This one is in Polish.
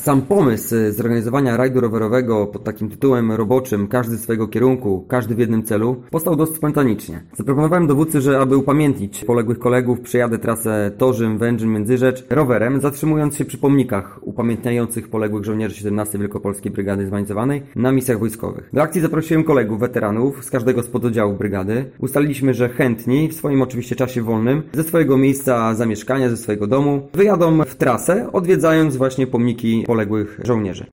Sam pomysł zorganizowania rajdu rowerowego pod takim tytułem roboczym "Każdy z swojego kierunku, każdy w jednym celu" powstał dość spontanicznie. Zaproponowałem dowódcy, że aby upamiętnić poległych kolegów, przejadę trasę Torzym, Wędrzyn, Międzyrzecz rowerem, zatrzymując się przy pomnikach upamiętniających poległych żołnierzy 17 Wielkopolskiej Brygady Zmanicowanej na misjach wojskowych. Do akcji zaprosiłem kolegów, weteranów z każdego z pododdziałów brygady. Ustaliliśmy, że chętni, w swoim oczywiście czasie wolnym, ze swojego miejsca zamieszkania, ze swojego domu, wyjadą w trasę, odwiedzając właśnie pomniki poległych żołnierzy.